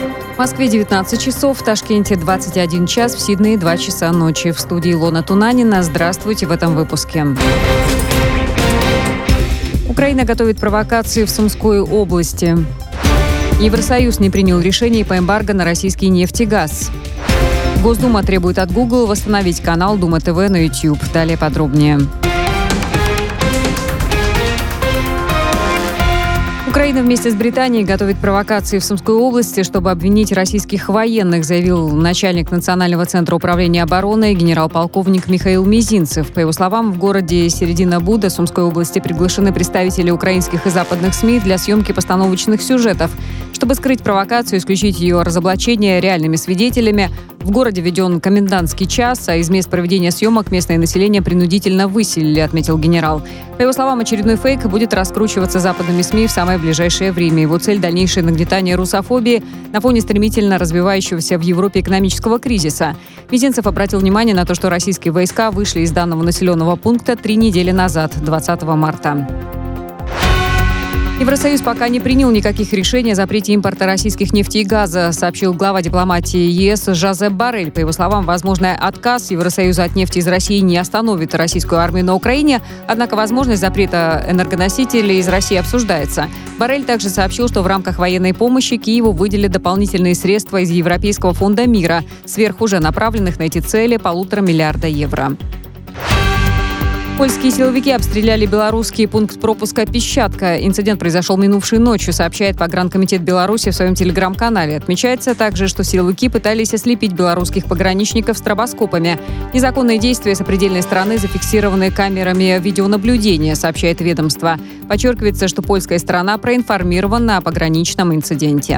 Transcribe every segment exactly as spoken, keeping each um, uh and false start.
В Москве девятнадцать часов, в Ташкенте двадцать один час, в Сиднее два часа ночи. В студии Илона Тунанина. Здравствуйте в этом выпуске. Украина готовит провокации в Сумской области. Евросоюз не принял решений по эмбарго на российский нефть и газ. Госдума требует от Google восстановить канал Дума ТВ на YouTube. Далее подробнее. Украина вместе с Британией готовит провокации в Сумской области, чтобы обвинить российских военных, заявил начальник Национального центра управления обороной генерал-полковник Михаил Мизинцев. По его словам, в городе Середина-Буда Сумской области приглашены представители украинских и западных СМИ для съемки постановочных сюжетов. Чтобы скрыть провокацию и исключить ее разоблачение реальными свидетелями, в городе введен комендантский час, а из мест проведения съемок местное население принудительно выселили, отметил генерал. По его словам, очередной фейк будет раскручиваться западными СМИ в самое ближайшее время. Его цель – дальнейшее нагнетание русофобии на фоне стремительно развивающегося в Европе экономического кризиса. Мизинцев обратил внимание на то, что российские войска вышли из данного населенного пункта три недели назад, двадцатого марта. Евросоюз пока не принял никаких решений о запрете импорта российских нефти и газа, сообщил глава дипломатии ЕС Жозеп Боррель. По его словам, возможный отказ Евросоюза от нефти из России не остановит российскую армию на Украине, однако возможность запрета энергоносителей из России обсуждается. Боррель также сообщил, что в рамках военной помощи Киеву выделят дополнительные средства из Европейского фонда мира, сверх уже направленных на эти цели полутора миллиарда евро. Польские силовики обстреляли белорусский пункт пропуска «Песчатка». Инцидент произошел минувшей ночью, сообщает Погранкомитет Беларуси в своем телеграм-канале. Отмечается также, что силовики пытались ослепить белорусских пограничников стробоскопами. Незаконные действия сопредельной стороны зафиксированы камерами видеонаблюдения, сообщает ведомство. Подчеркивается, что польская сторона проинформирована о пограничном инциденте.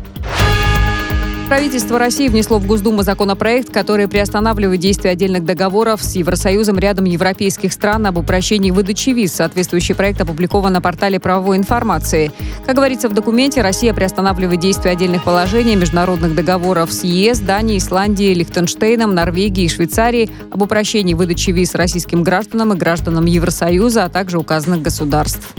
Правительство России внесло в Госдуму законопроект, который приостанавливает действие отдельных договоров с Евросоюзом рядом европейских стран об упрощении выдачи виз. Соответствующий проект опубликован на портале правовой информации. Как говорится в документе, Россия приостанавливает действие отдельных положений международных договоров с ЕС, Данией, Исландией, Лихтенштейном, Норвегией и Швейцарией об упрощении выдачи виз российским гражданам и гражданам Евросоюза, а также указанных государств.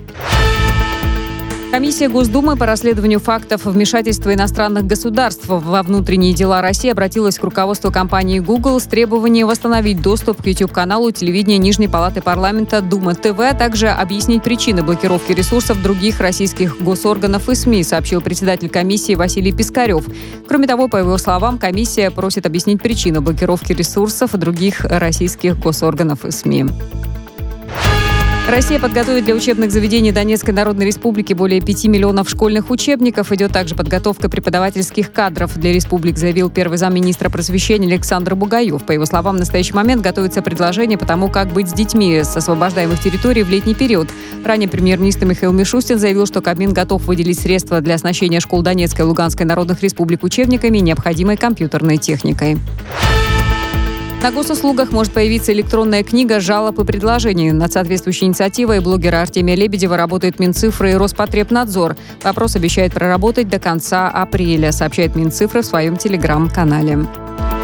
Комиссия Госдумы по расследованию фактов вмешательства иностранных государств во внутренние дела России обратилась к руководству компании Google с требованием восстановить доступ к YouTube-каналу телевидения Нижней палаты парламента Дума ТВ, а также объяснить причины блокировки ресурсов других российских госорганов и СМИ, сообщил председатель комиссии Василий Пискарев. Кроме того, по его словам, комиссия просит объяснить причину блокировки ресурсов других российских госорганов и СМИ. Россия подготовит для учебных заведений Донецкой Народной Республики более пяти миллионов школьных учебников. Идет также подготовка преподавательских кадров для республик, заявил первый замминистра просвещения Александр Бугаев. По его словам, в настоящий момент готовится предложение по тому, как быть с детьми с освобождаемых территорий в летний период. Ранее премьер-министр Михаил Мишустин заявил, что Кабмин готов выделить средства для оснащения школ Донецкой и Луганской Народных Республик учебниками и необходимой компьютерной техникой. На госуслугах может появиться электронная книга жалоб и предложений. Над соответствующей инициативой блогера Артемия Лебедева работает Минцифры и Роспотребнадзор. Вопрос обещает проработать до конца апреля, сообщает Минцифры в своем телеграм-канале.